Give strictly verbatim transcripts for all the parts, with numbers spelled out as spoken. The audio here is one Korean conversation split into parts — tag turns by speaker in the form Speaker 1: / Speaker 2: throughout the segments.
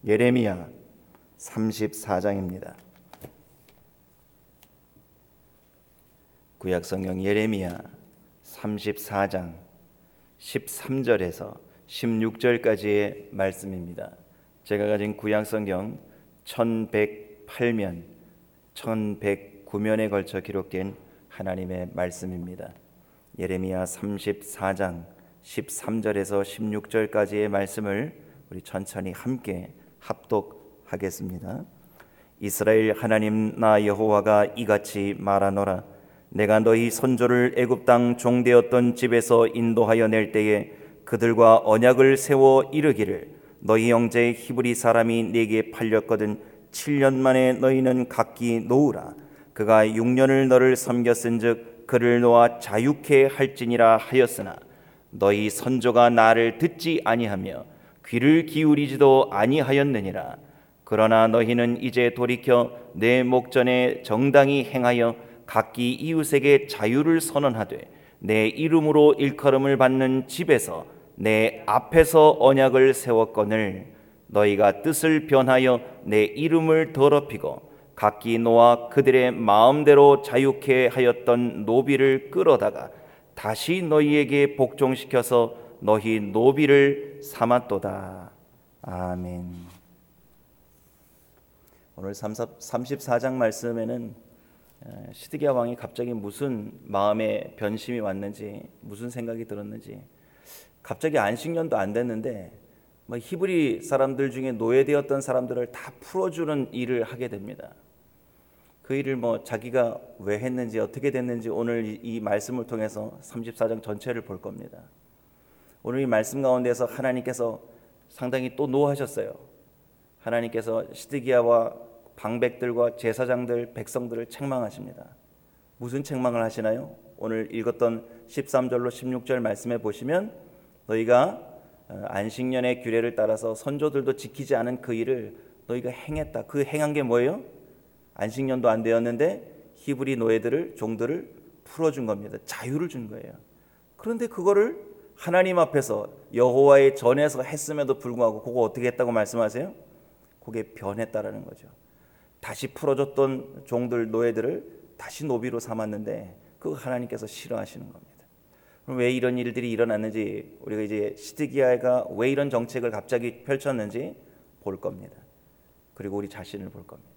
Speaker 1: 예레미야 삼십사 장입니다. 구약성경 예레미야 삼십사 장 십삼 절에서 십육 절까지의 말씀입니다. 제가 가진 구약성경 천백팔 면, 천백구 면에 걸쳐 기록된 하나님의 말씀입니다. 예레미야 삼십사 장 십삼 절에서 십육 절까지의 말씀을 우리 천천히 함께 합독하겠습니다. 이스라엘 하나님 나 여호와가 이같이 말하노라. 내가 너희 선조를 애굽 땅 종되었던 집에서 인도하여 낼 때에 그들과 언약을 세워 이르기를 너희 형제 히브리 사람이 네게 팔렸거든 칠 년 만에 너희는 각기 놓으라. 그가 육 년을 너를 섬겼은즉 그를 놓아 자유케 할지니라 하였으나 너희 선조가 나를 듣지 아니하며 귀를 기울이지도 아니하였느니라. 그러나 너희는 이제 돌이켜 내 목전에 정당히 행하여 각기 이웃에게 자유를 선언하되 내 이름으로 일컬음을 받는 집에서 내 앞에서 언약을 세웠거늘 너희가 뜻을 변하여 내 이름을 더럽히고 각기 놓아 그들의 마음대로 자유케 하였던 노비를 끌어다가 다시 너희에게 복종시켜서 너희 노비를 삼았도다. 아멘. 오늘 삼십사 장 말씀에는 시드기야 왕이 갑자기 무슨 마음의 변심이 왔는지, 무슨 생각이 들었는지, 갑자기 안식년도 안 됐는데 히브리 사람들 중에 노예되었던 사람들을 다 풀어주는 일을 하게 됩니다. 그 일을 뭐 자기가 왜 했는지 어떻게 됐는지 오늘 이, 이 말씀을 통해서 삼십사 장 전체를 볼 겁니다. 오늘 이 말씀 가운데서 하나님께서 상당히 또 노하셨어요. 하나님께서 시드기야와 방백들과 제사장들, 백성들을 책망하십니다. 무슨 책망을 하시나요? 오늘 읽었던 십삼 절로 십육 절 말씀에 보시면 너희가 안식년의 규례를 따라서 선조들도 지키지 않은 그 일을 너희가 행했다. 그 행한 게 뭐예요? 안식년도 안 되었는데 히브리 노예들을, 종들을 풀어준 겁니다. 자유를 준 거예요. 그런데 그거를 하나님 앞에서 여호와의 전에서 했음에도 불구하고 그거 어떻게 했다고 말씀하세요? 그게 변했다라는 거죠. 다시 풀어줬던 종들, 노예들을 다시 노비로 삼았는데 그거 하나님께서 싫어하시는 겁니다. 그럼 왜 이런 일들이 일어났는지, 우리가 이제 시드기야가 왜 이런 정책을 갑자기 펼쳤는지 볼 겁니다. 그리고 우리 자신을 볼 겁니다.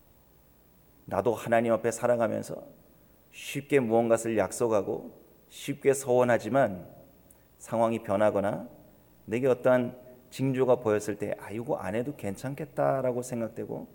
Speaker 1: 나도 하나님 앞에 살아가면서 쉽게 무언가를 약속하고 쉽게 서원하지만 상황이 변하거나 내게 어떠한 징조가 보였을 때 아, 이거 안 해도 괜찮겠다라고 생각되고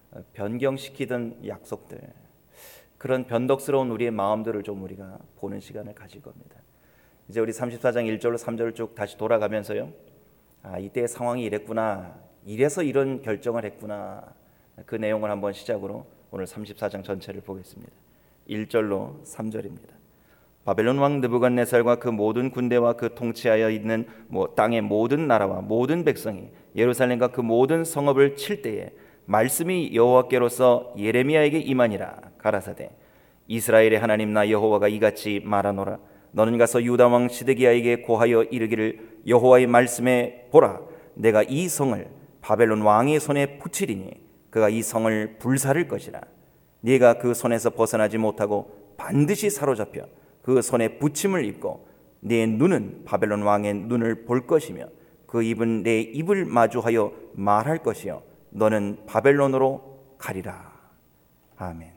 Speaker 1: 변경시키던 약속들, 그런 변덕스러운 우리의 마음들을 좀 우리가 보는 시간을 가질 겁니다. 이제 우리 삼십사 장 일 절로 삼 절을 쭉 다시 돌아가면서요, 아, 이때의 상황이 이랬구나, 이래서 이런 결정을 했구나, 그 내용을 한번 시작으로 오늘 삼십사 장 전체를 보겠습니다. 일 절로 삼 절입니다. 바벨론 왕 느부갓네살과 그 모든 군대와 그 통치하여 있는 뭐 땅의 모든 나라와 모든 백성이 예루살렘과 그 모든 성읍을 칠 때에 말씀이 여호와께로서 예레미야에게 임하니라. 가라사대 이스라엘의 하나님 나 여호와가 이같이 말하노라. 너는 가서 유다 왕 시드기야에게 고하여 이르기를 여호와의 말씀에 보라. 내가 이 성을 바벨론 왕의 손에 붙이리니 그가 이 성을 불사를 것이라. 네가 그 손에서 벗어나지 못하고 반드시 사로잡혀 그 손에 붙임을 입고 네 눈은 바벨론 왕의 눈을 볼 것이며 그 입은 내 입을 마주하여 말할 것이요 너는 바벨론으로 가리라. 아멘.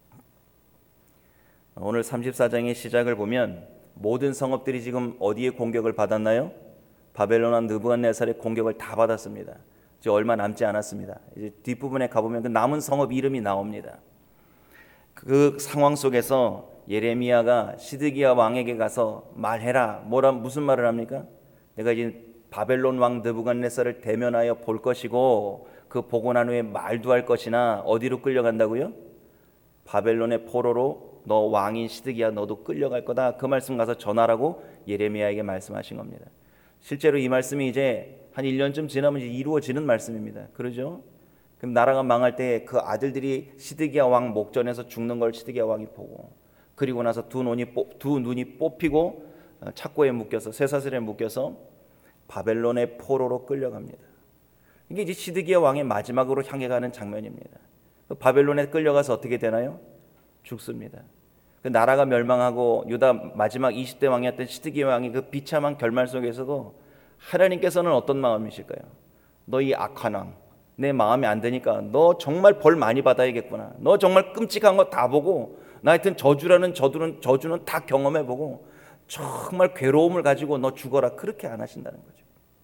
Speaker 1: 오늘 삼십사 장의 시작을 보면 모든 성읍들이 지금 어디에 공격을 받았나요? 바벨론 왕 느부갓네살의 공격을 다 받았습니다. 이제 얼마 남지 않았습니다. 이제 뒷부분에 가보면 그 남은 성읍 이름이 나옵니다. 그 상황 속에서 예레미야가 시드기야 왕에게 가서 말해라. 뭐라 무슨 말을 합니까? 내가 이제 바벨론 왕 느부갓네살을 대면하여 볼 것이고 그 보고 난 후에 말도 할 것이나 어디로 끌려간다고요? 바벨론의 포로로 너 왕인 시드기야 너도 끌려갈 거다. 그 말씀 가서 전하라고 예레미야에게 말씀하신 겁니다. 실제로 이 말씀이 이제 한 일 년쯤 지나면 이제 이루어지는 말씀입니다. 그러죠? 그럼 나라가 망할 때 그 아들들이 시드기야 왕 목전에서 죽는 걸 시드기야 왕이 보고, 그리고 나서 두 눈이, 뽑, 두 눈이 뽑히고 착고에 묶여서 쇠사슬에 묶여서 바벨론의 포로로 끌려갑니다. 이게 이제 시드기야 왕의 마지막으로 향해 가는 장면입니다. 바벨론에 끌려가서 어떻게 되나요? 죽습니다. 그 나라가 멸망하고 유다 마지막 이십 대 왕이었던 시드기야 왕의 그 비참한 결말 속에서도 하나님께서는 어떤 마음이실까요? 너 이 악한 왕, 내 마음에 안 드니까 너 정말 벌 많이 받아야겠구나. 너 정말 끔찍한 거 다 보고 나 하여튼 저주라는 저주는, 저주는 다 경험해보고 정말 괴로움을 가지고 너 죽어라. 그렇게 안 하신다는 거죠.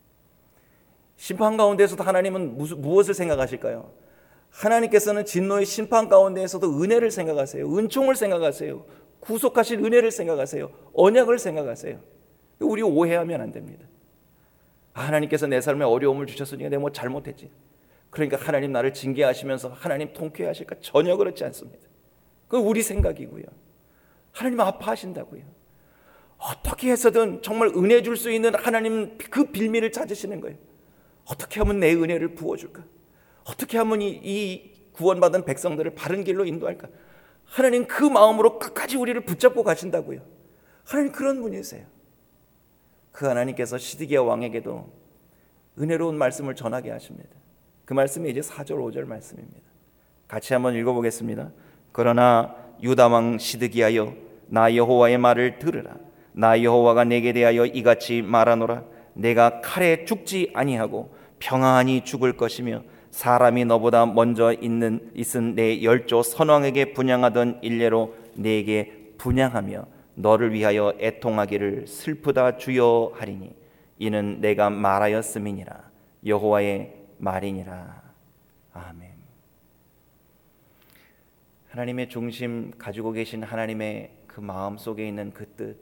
Speaker 1: 심판 가운데서도 하나님은 무슨, 무엇을 생각하실까요? 하나님께서는 진노의 심판 가운데에서도 은혜를 생각하세요. 은총을 생각하세요. 구속하신 은혜를 생각하세요. 언약을 생각하세요. 우리 오해하면 안 됩니다. 하나님께서 내 삶에 어려움을 주셨으니까 내가 뭐 잘못했지. 그러니까 하나님 나를 징계하시면서 하나님 통쾌하실까? 전혀 그렇지 않습니다. 그건 우리 생각이고요. 하나님 아파하신다고요. 어떻게 해서든 정말 은혜 줄 수 있는 하나님 그 빌미를 찾으시는 거예요. 어떻게 하면 내 은혜를 부어줄까? 어떻게 하면 이, 이 구원받은 백성들을 바른 길로 인도할까? 하나님 그 마음으로 끝까지 우리를 붙잡고 가신다고요. 하나님 그런 분이세요. 그 하나님께서 시드기야 왕에게도 은혜로운 말씀을 전하게 하십니다. 그 말씀이 이제 사 절 오 절 말씀입니다. 같이 한번 읽어보겠습니다. 그러나 유다 왕 시드기야여, 나 여호와의 말을 들으라. 나 여호와가 내게 대하여 이같이 말하노라. 내가 칼에 죽지 아니하고 평안히 죽을 것이며 사람이 너보다 먼저 있는 있은 내 열조 선왕에게 분향하던 일례로 내게 분향하며 너를 위하여 애통하기를 슬프다 주여 하리니 이는 내가 말하였음이니라. 여호와의 말이니라. 아멘. 하나님의 중심 가지고 계신 하나님의 그 마음 속에 있는 그 뜻,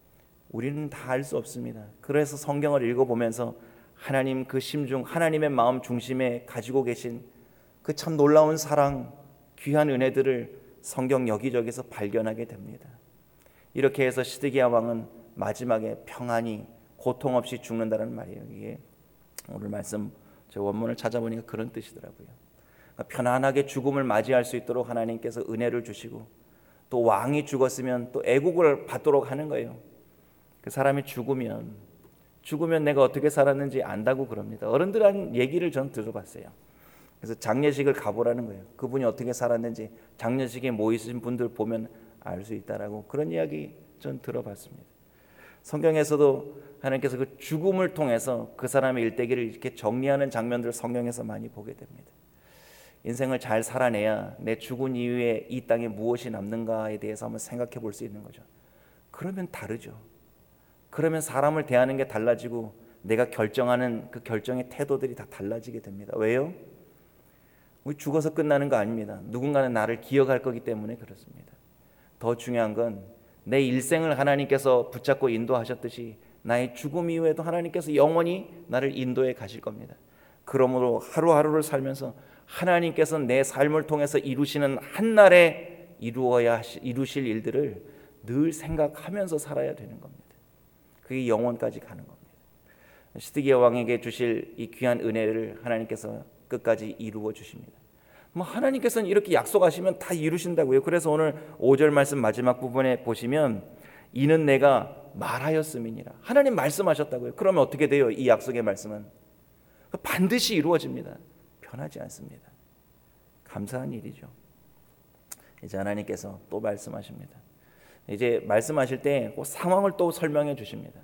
Speaker 1: 우리는 다 알 수 없습니다. 그래서 성경을 읽어보면서 하나님 그 심중, 하나님의 마음 중심에 가지고 계신 그 참 놀라운 사랑, 귀한 은혜들을 성경 여기저기서 발견하게 됩니다. 이렇게 해서 시드기야 왕은 마지막에 평안히 고통 없이 죽는다는 말이에요. 이게 오늘 말씀 제 원문을 찾아보니까 그런 뜻이더라고요. 그러니까 편안하게 죽음을 맞이할 수 있도록 하나님께서 은혜를 주시고, 또 왕이 죽었으면 또 애국을 받도록 하는 거예요. 그 사람이 죽으면 죽으면 내가 어떻게 살았는지 안다고 그럽니다. 어른들한 얘기를 전 들어봤어요. 그래서 장례식을 가보라는 거예요. 그분이 어떻게 살았는지 장례식에 모이신 분들 보면 알 수 있다라고 그런 이야기 전 들어봤습니다. 성경에서도 하나님께서 그 죽음을 통해서 그 사람의 일대기를 이렇게 정리하는 장면들을 성경에서 많이 보게 됩니다. 인생을 잘 살아내야 내 죽은 이후에 이 땅에 무엇이 남는가에 대해서 한번 생각해 볼 수 있는 거죠. 그러면 다르죠. 그러면 사람을 대하는 게 달라지고 내가 결정하는 그 결정의 태도들이 다 달라지게 됩니다. 왜요? 우리 죽어서 끝나는 거 아닙니다. 누군가는 나를 기억할 거기 때문에 그렇습니다. 더 중요한 건 내 일생을 하나님께서 붙잡고 인도하셨듯이 나의 죽음 이후에도 하나님께서 영원히 나를 인도해 가실 겁니다. 그러므로 하루하루를 살면서 하나님께서 내 삶을 통해서 이루시는 한날에 이루어야 하시, 이루실 일들을 늘 생각하면서 살아야 되는 겁니다. 그게 영원까지 가는 겁니다. 시드기야 왕에게 주실 이 귀한 은혜를 하나님께서 끝까지 이루어 주십니다. 뭐 하나님께서는 이렇게 약속하시면 다 이루신다고요. 그래서 오늘 오 절 말씀 마지막 부분에 보시면 이는 내가 말하였음이니라. 하나님 말씀하셨다고요. 그러면 어떻게 돼요? 이 약속의 말씀은 반드시 이루어집니다. 변하지 않습니다. 감사한 일이죠. 이제 하나님께서 또 말씀하십니다. 이제 말씀하실 때 그 상황을 또 설명해 주십니다.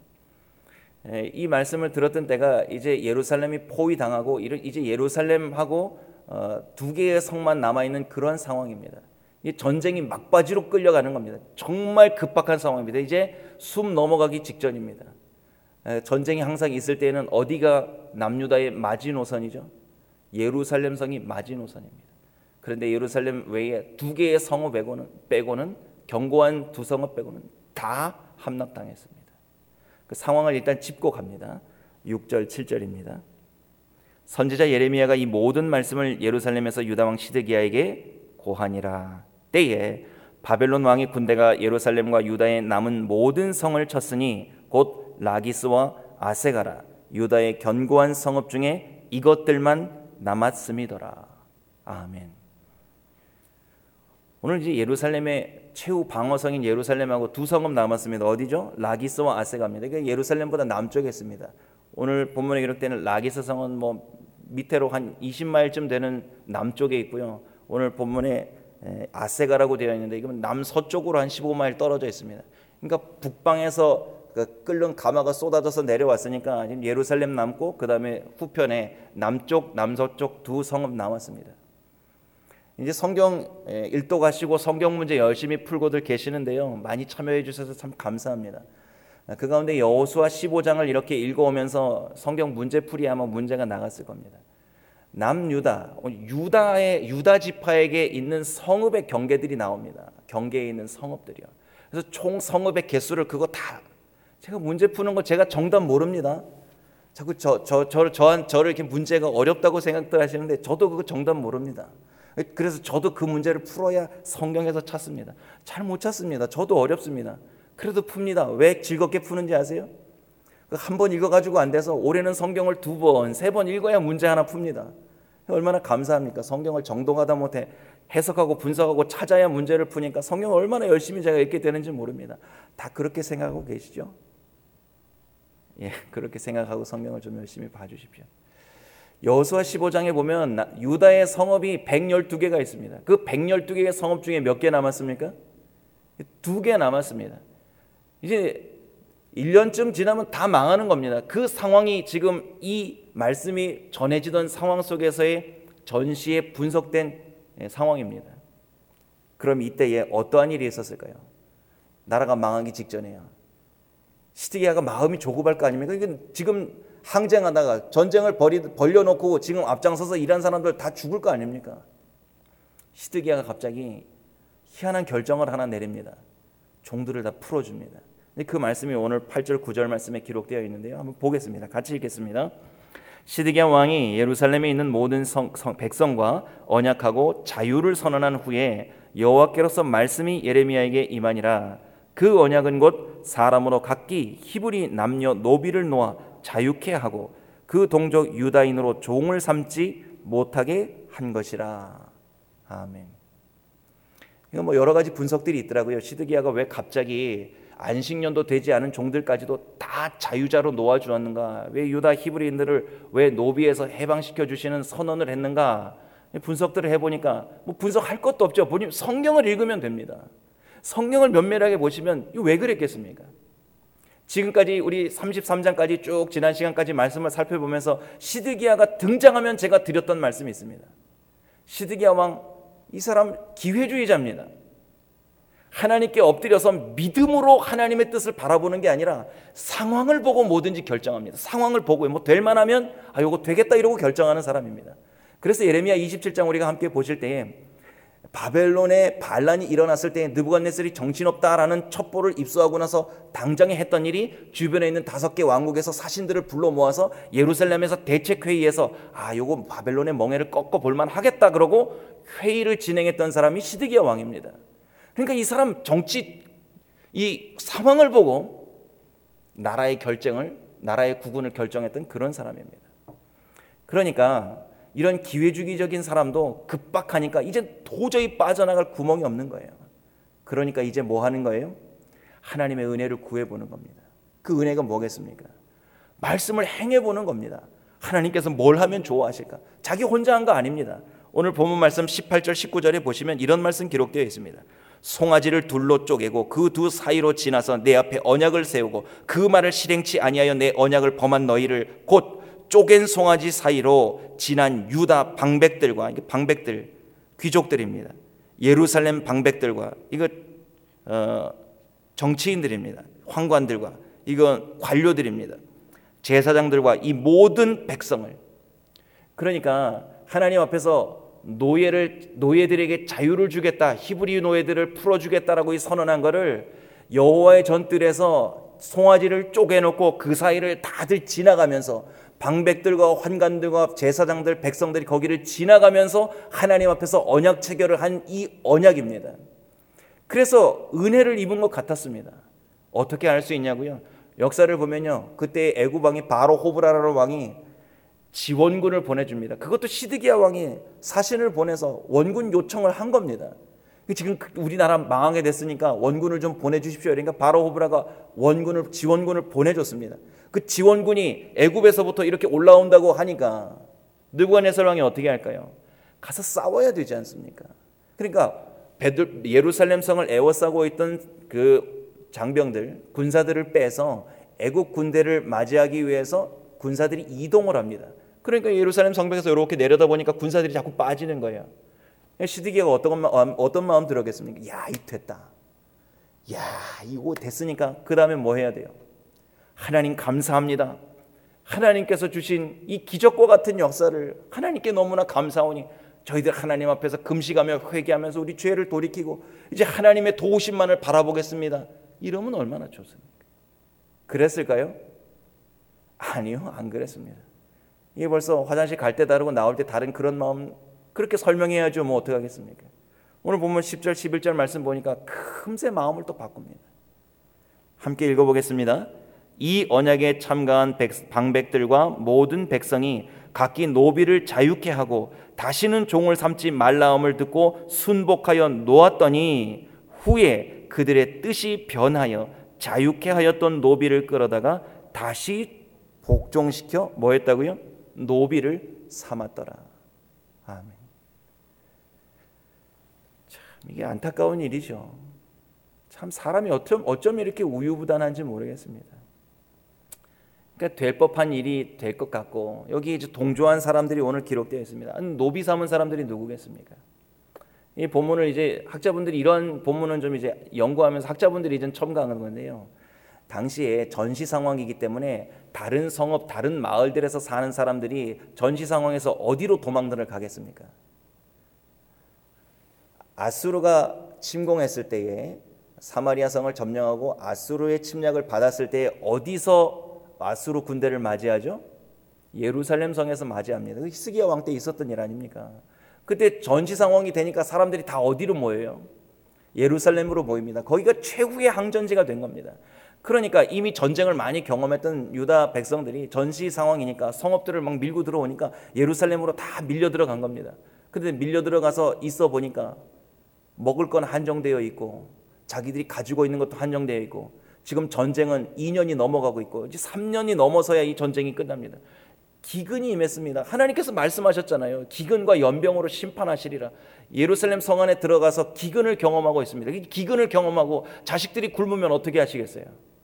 Speaker 1: 이 말씀을 들었던 때가 이제 예루살렘이 포위당하고 이제 예루살렘하고 어, 두 개의 성만 남아있는 그런 상황입니다. 이 전쟁이 막바지로 끌려가는 겁니다. 정말 급박한 상황입니다. 이제 숨 넘어가기 직전입니다. 에, 전쟁이 항상 있을 때는 어디가 남유다의 마지노선이죠? 예루살렘 성이 마지노선입니다. 그런데 예루살렘 외에 두 개의 성읍 빼고는, 빼고는 견고한 두 성읍 빼고는 다 함락당했습니다. 그 상황을 일단 짚고 갑니다. 육 절 칠 절입니다. 선지자 예레미야가 이 모든 말씀을 예루살렘에서 유다 왕 시드기야에게 고하니라. 때에 바벨론 왕의 군대가 예루살렘과 유다의 남은 모든 성을 쳤으니 곧 라기스와 아세가라 유다의 견고한 성읍 중에 이것들만 남았음이더라. 아멘. 오늘 이제 예루살렘의 최후 방어성인 예루살렘하고 두 성읍 남았습니다. 어디죠? 라기스와 아세가입니다. 그러니까 예루살렘보다 남쪽에 있습니다. 오늘 본문에 기록되는 라기스 성은 뭐 밑으로 한 이십 마일쯤 되는 남쪽에 있고요. 오늘 본문에 아세가라고 되어 있는데 이건 남서쪽으로 한 십오 마일 떨어져 있습니다. 그러니까 북방에서 끓는 가마가 쏟아져서 내려왔으니까 지금 예루살렘 남고 그 다음에 후편에 남쪽, 남서쪽 두 성읍 남았습니다. 이제 성경 일도 가시고 성경 문제 열심히 풀고들 계시는데요. 많이 참여해 주셔서 참 감사합니다. 그 가운데 여호수아 십오 장을 이렇게 읽어오면서 성경 문제풀이 아마 문제가 나갔을 겁니다. 남유다, 유다의 유다 지파에게 있는 성읍의 경계들이 나옵니다. 경계에 있는 성읍들이요. 그래서 총 성읍의 개수를 그거 다 제가 문제 푸는 거 제가 정답 모릅니다. 자꾸 저 저 저 저 저를 이렇게 문제가 어렵다고 생각들 하시는데 저도 그거 정답 모릅니다. 그래서 저도 그 문제를 풀어야 성경에서 찾습니다. 잘 못 찾습니다. 저도 어렵습니다. 그래도 풉니다. 왜 즐겁게 푸는지 아세요? 한 번 읽어가지고 안 돼서 올해는 성경을 두 번, 세 번 읽어야 문제 하나 풉니다. 얼마나 감사합니까? 성경을 정독하다 못해 해석하고 분석하고 찾아야 문제를 푸니까 성경을 얼마나 열심히 제가 읽게 되는지 모릅니다. 다 그렇게 생각하고 계시죠? 예, 그렇게 생각하고 성경을 좀 열심히 봐주십시오. 여호수아 십오 장에 보면 유다의 성읍이 백십이 개가 있습니다. 그 백십이 개의 성읍 중에 몇 개 남았습니까? 두 개 남았습니다. 이제 일 년쯤 지나면 다 망하는 겁니다. 그 상황이 지금 이 말씀이 전해지던 상황 속에서의 전시에 분석된 상황입니다. 그럼 이때에 어떠한 일이 있었을까요? 나라가 망하기 직전에요. 시드기야가 마음이 조급할 거 아닙니까? 이건 지금 항쟁하다가 전쟁을 벌이, 벌려놓고 지금 앞장서서 일한 사람들 다 죽을 거 아닙니까? 시드기야가 갑자기 희한한 결정을 하나 내립니다. 종들을 다 풀어줍니다. 그 말씀이 오늘 팔 절 구 절 말씀에 기록되어 있는데요. 한번 보겠습니다. 같이 읽겠습니다. 시드기야 왕이 예루살렘에 있는 모든 성, 성, 백성과 언약하고 자유를 선언한 후에 여호와께로서 말씀이 예레미야에게 임하니라. 그 언약은 곧 사람으로 각기 히브리 남녀 노비를 놓아 자유케 하고 그 동족 유다인으로 종을 삼지 못하게 한 것이라. 아멘. 이거 뭐 여러 가지 분석들이 있더라고요. 시드기야가 왜 갑자기 안식년도 되지 않은 종들까지도 다 자유자로 놓아 주었는가? 왜 유다 히브리인들을 왜 노비에서 해방시켜 주시는 선언을 했는가? 분석들을 해보니까 뭐 분석할 것도 없죠. 보니 성경을 읽으면 됩니다. 성경을 면밀하게 보시면 이거 왜 그랬겠습니까? 지금까지 우리 삼십삼 장까지 쭉 지난 시간까지 말씀을 살펴보면서 시드기야가 등장하면 제가 드렸던 말씀이 있습니다. 시드기야 왕, 이 사람 기회주의자입니다. 하나님께 엎드려서 믿음으로 하나님의 뜻을 바라보는 게 아니라 상황을 보고 뭐든지 결정합니다. 상황을 보고 뭐 될 만하면 아 이거 되겠다 이러고 결정하는 사람입니다. 그래서 예레미야 이십칠 장 우리가 함께 보실 때에 바벨론에 반란이 일어났을 때 느부갓네살이 정신없다라는 첩보를 입수하고 나서 당장에 했던 일이 주변에 있는 다섯 개 왕국에서 사신들을 불러 모아서 예루살렘에서 대책회의에서 아 요거 바벨론의 멍에를 꺾어 볼만 하겠다 그러고 회의를 진행했던 사람이 시드기야 왕입니다. 그러니까 이 사람 정치 이 상황을 보고 나라의 결정을 나라의 국운을 결정했던 그런 사람입니다. 그러니까 이런 기회주의적인 사람도 급박하니까 이제 도저히 빠져나갈 구멍이 없는 거예요. 그러니까 이제 뭐 하는 거예요? 하나님의 은혜를 구해보는 겁니다. 그 은혜가 뭐겠습니까? 말씀을 행해보는 겁니다. 하나님께서 뭘 하면 좋아하실까? 자기 혼자 한 거 아닙니다. 오늘 본문 말씀 십팔 절 십구 절에 보시면 이런 말씀 기록되어 있습니다. 송아지를 둘로 쪼개고 그 두 사이로 지나서 내 앞에 언약을 세우고 그 말을 실행치 아니하여 내 언약을 범한 너희를 곧 쪼갠 송아지 사이로 지난 유다 방백들과, 이게 방백들 귀족들입니다. 예루살렘 방백들과, 이거 어, 정치인들입니다. 황관들과, 이건 관료들입니다. 제사장들과 이 모든 백성을, 그러니까 하나님 앞에서 노예를 노예들에게 자유를 주겠다, 히브리 노예들을 풀어주겠다라고 이 선언한 것을 여호와의 전뜰에서 송아지를 쪼개놓고 그 사이를 다들 지나가면서 방백들과 환관들과 제사장들 백성들이 거기를 지나가면서 하나님 앞에서 언약 체결을 한 이 언약입니다. 그래서 은혜를 입은 것 같았습니다. 어떻게 알 수 있냐고요? 역사를 보면요, 그때 애굽 왕이 바로 호브라라는 왕이 지원군을 보내줍니다. 그것도 시드기야 왕이 사신을 보내서 원군 요청을 한 겁니다. 지금 우리나라 망하게 됐으니까 원군을 좀 보내주십시오. 그러니까 바로 호브라가 원군을 지원군을 보내줬습니다. 그 지원군이 애굽에서부터 이렇게 올라온다고 하니까 느부갓네살 왕이 어떻게 할까요? 가서 싸워야 되지 않습니까? 그러니까 베들, 예루살렘 성을 에워싸고 있던 그 장병들, 군사들을 빼서 애국 군대를 맞이하기 위해서 군사들이 이동을 합니다. 그러니까 예루살렘 성벽에서 이렇게 내려다보니까 군사들이 자꾸 빠지는 거예요. 시드기야가 어떤 마음, 어떤 마음 들었겠습니까? 야, 이 됐다. 야, 이거 됐으니까 그 다음에 뭐 해야 돼요? 하나님 감사합니다. 하나님께서 주신 이 기적과 같은 역사를 하나님께 너무나 감사하오니 저희들 하나님 앞에서 금식하며 회개하면서 우리 죄를 돌이키고 이제 하나님의 도우심만을 바라보겠습니다. 이러면 얼마나 좋습니까? 그랬을까요? 아니요, 안 그랬습니다. 이게 벌써 화장실 갈 때 다르고 나올 때 다른 그런 마음, 그렇게 설명해야죠. 뭐 어떡하겠습니까? 오늘 보면 십 절 십일 절 말씀 보니까 금세 마음을 또 바꿉니다. 함께 읽어보겠습니다. 이 언약에 참가한 백, 방백들과 모든 백성이 각기 노비를 자유케 하고 다시는 종을 삼지 말라함을 듣고 순복하여 놓았더니 후에 그들의 뜻이 변하여 자유케 하였던 노비를 끌어다가 다시 복종시켜 뭐 했다고요? 노비를 삼았더라. 아멘. 참 이게 안타까운 일이죠. 참 사람이 어쩜, 어쩜 이렇게 우유부단한지 모르겠습니다. 그러니까 될 법한 일이 될 것 같고 여기 이제 동조한 사람들이 오늘 기록되어 있습니다. 노비 삼은 사람들이 누구겠습니까? 이 본문을 이제 학자분들이 이런 본문은 좀 이제 연구하면서 학자분들이 이제 첨가한 건데요. 당시에 전시 상황이기 때문에 다른 성읍, 다른 마을들에서 사는 사람들이 전시 상황에서 어디로 도망들을 가겠습니까? 아수르가 침공했을 때에 사마리아 성을 점령하고 아수르의 침략을 받았을 때에 어디서 아수르 군대를 맞이하죠? 예루살렘 성에서 맞이합니다. 히스기야 왕 때 있었던 일 아닙니까? 그때 전시 상황이 되니까 사람들이 다 어디로 모여요? 예루살렘으로 모입니다. 거기가 최후의 항전지가 된 겁니다. 그러니까 이미 전쟁을 많이 경험했던 유다 백성들이 전시 상황이니까 성읍들을 막 밀고 들어오니까 예루살렘으로 다 밀려 들어간 겁니다. 근데 밀려 들어가서 있어 보니까 먹을 건 한정되어 있고 자기들이 가지고 있는 것도 한정되어 있고 지금 전쟁은 이 년이 넘어가고 있고 이제 삼 년이 넘어서야 이 전쟁이 끝납니다. 기근이 임했습니다. 하나님께서 말씀하셨잖아요. 기근과 연병으로 심판하시리라. 예루살렘 성 안에 들어가서 기근을 경험하고 있습니다. 기근을 경험하고 자식들이 굶으면 어떻게 하시겠어요?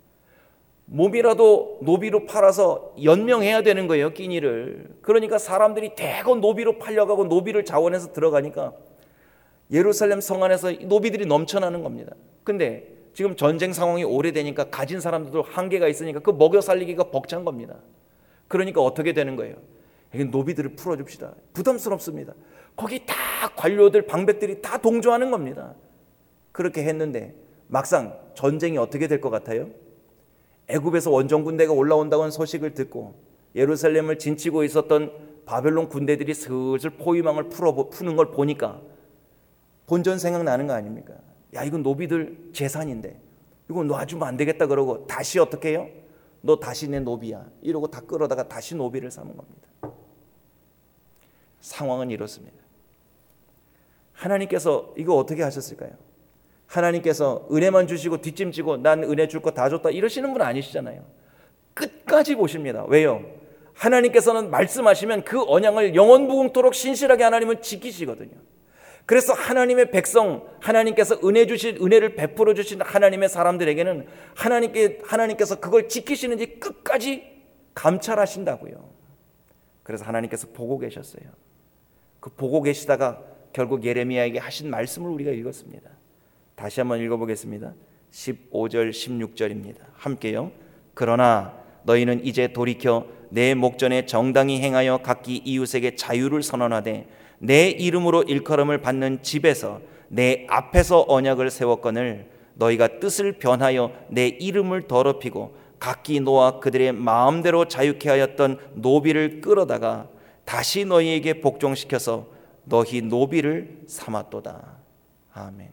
Speaker 1: 몸이라도 노비로 팔아서 연명해야 되는 거예요, 끼니를. 그러니까 사람들이 대거 노비로 팔려가고 노비를 자원해서 들어가니까 예루살렘 성 안에서 노비들이 넘쳐나는 겁니다. 근데 지금 전쟁 상황이 오래되니까 가진 사람들도 한계가 있으니까 그 먹여 살리기가 벅찬 겁니다. 그러니까 어떻게 되는 거예요? 노비들을 풀어줍시다. 부담스럽습니다. 거기 다 관료들, 방백들이 다 동조하는 겁니다. 그렇게 했는데 막상 전쟁이 어떻게 될 것 같아요? 애굽에서 원정 군대가 올라온다는 소식을 듣고 예루살렘을 진치고 있었던 바벨론 군대들이 슬슬 포위망을 풀어, 푸는 걸 보니까 본전 생각나는 거 아닙니까? 야, 이건 노비들 재산인데 이거 놔주면 안 되겠다 그러고 다시 어떻게 해요? 너 다시 내 노비야 이러고 다 끌어다가 다시 노비를 삼은 겁니다. 상황은 이렇습니다. 하나님께서 이거 어떻게 하셨을까요? 하나님께서 은혜만 주시고 뒷짐지고 난 은혜 줄 거 다 줬다 이러시는 분 아니시잖아요. 끝까지 보십니다. 왜요? 하나님께서는 말씀하시면 그 언약을 영원무궁토록 신실하게 하나님은 지키시거든요. 그래서 하나님의 백성, 하나님께서 은혜 주신 은혜를 베풀어 주신 하나님의 사람들에게는 하나님께 하나님께서 그걸 지키시는지 끝까지 감찰하신다고요. 그래서 하나님께서 보고 계셨어요. 그 보고 계시다가 결국 예레미야에게 하신 말씀을 우리가 읽었습니다. 다시 한번 읽어보겠습니다. 십오 절 십육 절입니다. 함께요. 그러나 너희는 이제 돌이켜 내 목전에 정당히 행하여 각기 이웃에게 자유를 선언하되 내 이름으로 일컬음을 받는 집에서 내 앞에서 언약을 세웠거늘 너희가 뜻을 변하여 내 이름을 더럽히고 각기 노아 그들의 마음대로 자유케 하였던 노비를 끌어다가 다시 너희에게 복종시켜서 너희 노비를 삼았도다. 아멘.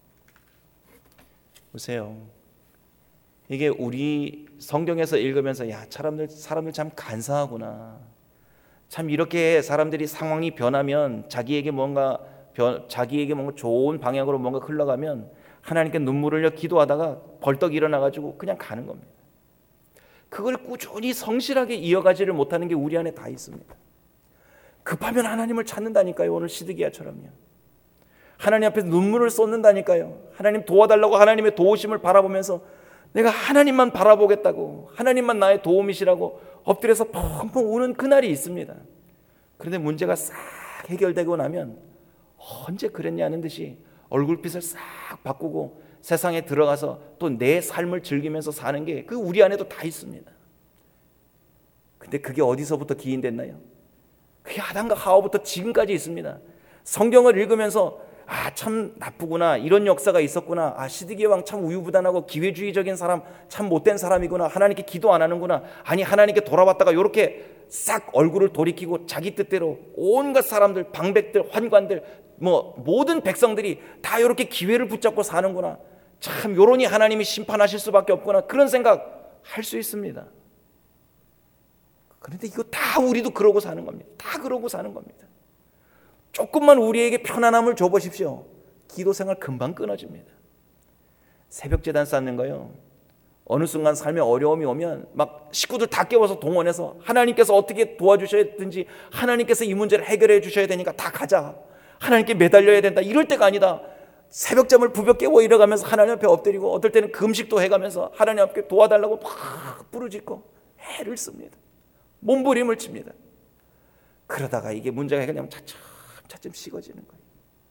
Speaker 1: 보세요. 이게 우리 성경에서 읽으면서 야, 사람들 사람들 참 간사하구나. 참 이렇게 사람들이 상황이 변하면 자기에게 뭔가 변, 자기에게 뭔가 좋은 방향으로 뭔가 흘러가면 하나님께 눈물을 흘려 기도하다가 벌떡 일어나가지고 그냥 가는 겁니다. 그걸 꾸준히 성실하게 이어가지를 못하는 게 우리 안에 다 있습니다. 급하면 하나님을 찾는다니까요. 오늘 시드기야처럼요. 하나님 앞에서 눈물을 쏟는다니까요. 하나님 도와달라고 하나님의 도우심을 바라보면서 내가 하나님만 바라보겠다고, 하나님만 나의 도움이시라고 엎드려서 펑펑 우는 그날이 있습니다. 그런데 문제가 싹 해결되고 나면 언제 그랬냐는 듯이 얼굴빛을 싹 바꾸고 세상에 들어가서 또 내 삶을 즐기면서 사는 게 그 우리 안에도 다 있습니다. 근데 그게 어디서부터 기인됐나요? 그게 아담과 하와부터 지금까지 있습니다. 성경을 읽으면서 아, 참 나쁘구나, 이런 역사가 있었구나, 아, 시드기야 왕 참 우유부단하고 기회주의적인 사람, 참 못된 사람이구나, 하나님께 기도 안 하는구나, 아니 하나님께 돌아왔다가 이렇게 싹 얼굴을 돌이키고 자기 뜻대로 온갖 사람들, 방백들, 환관들, 뭐 모든 백성들이 다 이렇게 기회를 붙잡고 사는구나, 참 요러니 하나님이 심판하실 수밖에 없구나, 그런 생각 할 수 있습니다. 그런데 이거 다 우리도 그러고 사는 겁니다. 다 그러고 사는 겁니다. 조금만 우리에게 편안함을 줘보십시오. 기도 생활 금방 끊어집니다. 새벽 제단 쌓는 거요, 어느 순간 삶에 어려움이 오면 막 식구들 다 깨워서 동원해서 하나님께서 어떻게 도와주셔야 되는지, 하나님께서 이 문제를 해결해 주셔야 되니까 다 가자, 하나님께 매달려야 된다, 이럴 때가 아니다. 새벽잠을 부벼 깨워 일어가면서 하나님 앞에 엎드리고, 어떨 때는 금식도 해가면서 하나님 앞에 도와달라고 막 부르짖고 애를 씁니다. 몸부림을 칩니다. 그러다가 이게 문제가 해결되면 차츰 차츰 식어지는 거예요.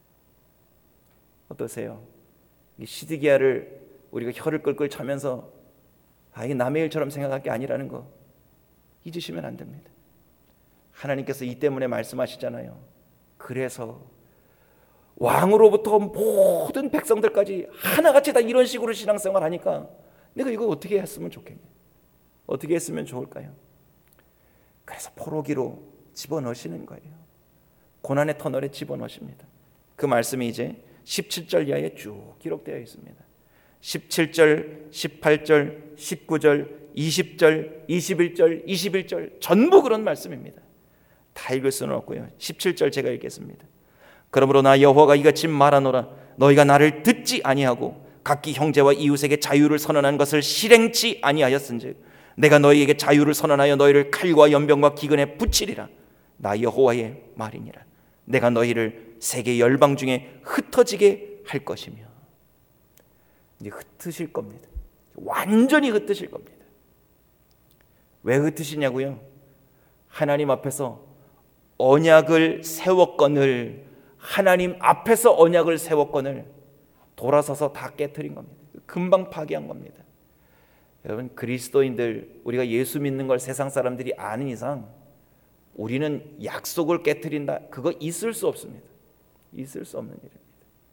Speaker 1: 어떠세요? 이 시드기야를 우리가 혀를 끌끌 차면서 아, 이게 남의 일처럼 생각할 게 아니라는 거 잊으시면 안 됩니다. 하나님께서 이 때문에 말씀하시잖아요. 그래서 왕으로부터 모든 백성들까지 하나같이 다 이런 식으로 신앙생활 하니까 내가 이거 어떻게 했으면 좋겠냐, 어떻게 했으면 좋을까요? 그래서 포로기로 집어넣으시는 거예요. 고난의 터널에 집어넣으십니다. 그 말씀이 이제 십칠 절 이하에 쭉 기록되어 있습니다. 십칠 절, 십팔 절, 십구 절, 이십 절, 이십일 절, 이십일 절 전부 그런 말씀입니다. 다 읽을 수는 없고요. 십칠 절 제가 읽겠습니다. 그러므로 나 여호와가 이같이 말하노라. 너희가 나를 듣지 아니하고 각기 형제와 이웃에게 자유를 선언한 것을 실행치 아니하였은즉 내가 너희에게 자유를 선언하여 너희를 칼과 연병과 기근에 붙이리라. 나 여호와의 말이니라. 내가 너희를 세계 열방 중에 흩어지게 할 것이며. 이제 흩으실 겁니다. 완전히 흩으실 겁니다. 왜 흩으시냐고요? 하나님 앞에서 언약을 세웠건을, 하나님 앞에서 언약을 세웠건을 돌아서서 다 깨트린 겁니다. 금방 파괴한 겁니다. 여러분, 그리스도인들, 우리가 예수 믿는 걸 세상 사람들이 아는 이상 우리는 약속을 깨트린다, 그거 있을 수 없습니다. 있을 수 없는 일입니다.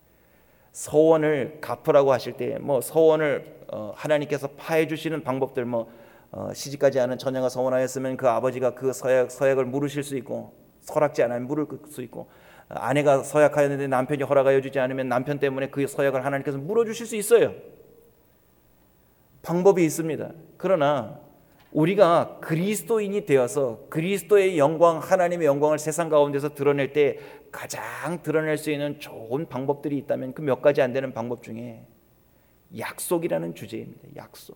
Speaker 1: 서원을 갚으라고 하실 때 뭐 서원을 어, 하나님께서 파해 주시는 방법들, 뭐 어, 시집가지 않은 처녀가 서원하였으면 그 아버지가 그 서약, 서약을 물으실 수 있고, 서락지 않으면 물을 수 있고, 아내가 서약하였는데 남편이 허락하여 주지 않으면 남편 때문에 그 서약을 하나님께서 물어주실 수 있어요. 방법이 있습니다. 그러나 우리가 그리스도인이 되어서 그리스도의 영광, 하나님의 영광을 세상 가운데서 드러낼 때 가장 드러낼 수 있는 좋은 방법들이 있다면 그 몇 가지 안 되는 방법 중에 약속이라는 주제입니다. 약속.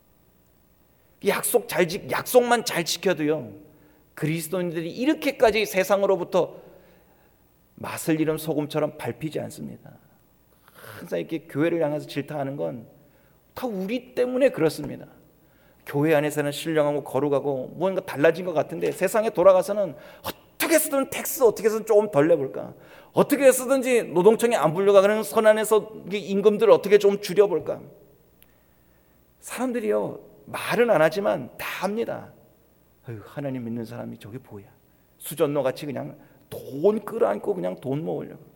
Speaker 1: 약속 잘 지, 약속만 잘 지켜도요, 그리스도인들이 이렇게까지 세상으로부터 맛을 잃은 소금처럼 밟히지 않습니다. 항상 이렇게 교회를 향해서 질타하는 건 다 우리 때문에 그렇습니다. 교회 안에서는 신령하고 거룩하고 뭔가 달라진 것 같은데 세상에 돌아가서는 어떻게 해서든 텍스 어떻게 해서든 조금 덜 내볼까, 어떻게 해서든지 노동청에 안 불려가는 선안에서 임금들을 어떻게 좀 줄여볼까. 사람들이요, 말은 안 하지만 다 합니다. 어휴, 하나님 믿는 사람이 저게 뭐야, 수전노같이 그냥 돈 끌어안고 그냥 돈 모으려고.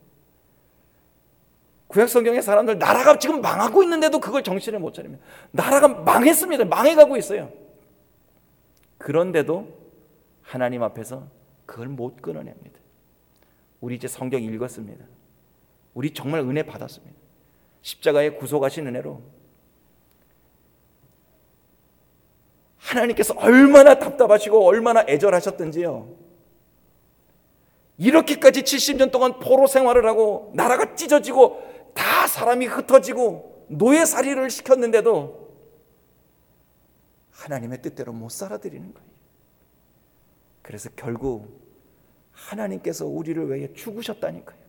Speaker 1: 구약성경의 사람들, 나라가 지금 망하고 있는데도 그걸 정신을 못 차립니다. 나라가 망했습니다. 망해가고 있어요. 그런데도 하나님 앞에서 그걸 못 끊어냅니다. 우리 이제 성경 읽었습니다. 우리 정말 은혜 받았습니다. 십자가에 구속하신 은혜로 하나님께서 얼마나 답답하시고 얼마나 애절하셨던지요, 이렇게까지 칠십 년 동안 포로 생활을 하고 나라가 찢어지고 다 사람이 흩어지고 노예살이를 시켰는데도 하나님의 뜻대로 못 살아드리는 거예요. 그래서 결국 하나님께서 우리를 위해 죽으셨다니까요.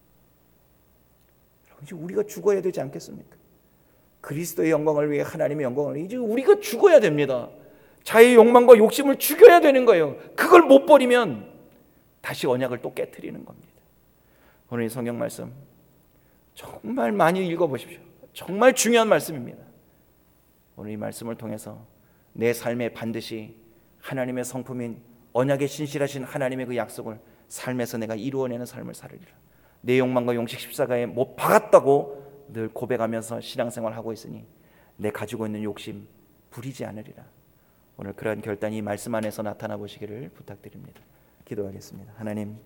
Speaker 1: 이제 우리가 죽어야 되지 않겠습니까? 그리스도의 영광을 위해, 하나님의 영광을 위해 이제 우리가 죽어야 됩니다. 자의 욕망과 욕심을 죽여야 되는 거예요. 그걸 못 버리면 다시 언약을 또 깨트리는 겁니다. 오늘 이 성경 말씀 정말 많이 읽어보십시오. 정말 중요한 말씀입니다. 오늘 이 말씀을 통해서 내 삶에 반드시 하나님의 성품인 언약에 신실하신 하나님의 그 약속을 삶에서 내가 이루어내는 삶을 살으리라. 내 욕망과 용식 십자가에 못 박았다고 늘 고백하면서 신앙생활하고 있으니 내 가지고 있는 욕심 부리지 않으리라. 오늘 그러한 결단이 말씀 안에서 나타나 보시기를 부탁드립니다. 기도하겠습니다. 하나님,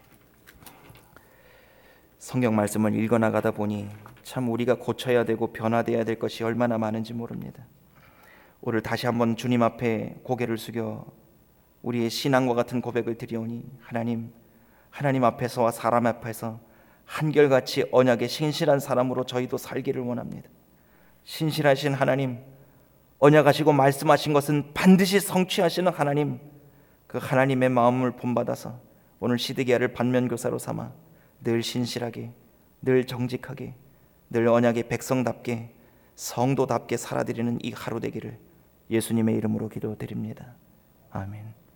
Speaker 1: 성경 말씀을 읽어나가다 보니 참 우리가 고쳐야 되고 변화되어야 될 것이 얼마나 많은지 모릅니다. 오늘 다시 한번 주님 앞에 고개를 숙여 우리의 신앙과 같은 고백을 드리오니 하나님, 하나님 앞에서와 사람 앞에서 한결같이 언약에 신실한 사람으로 저희도 살기를 원합니다. 신실하신 하나님, 언약하시고 말씀하신 것은 반드시 성취하시는 하나님, 그 하나님의 마음을 본받아서 오늘 시드기야를 반면교사로 삼아 늘 신실하게, 늘 정직하게, 늘 언약의 백성답게, 성도답게 살아드리는 이 하루 되기를 예수님의 이름으로 기도드립니다. 아멘.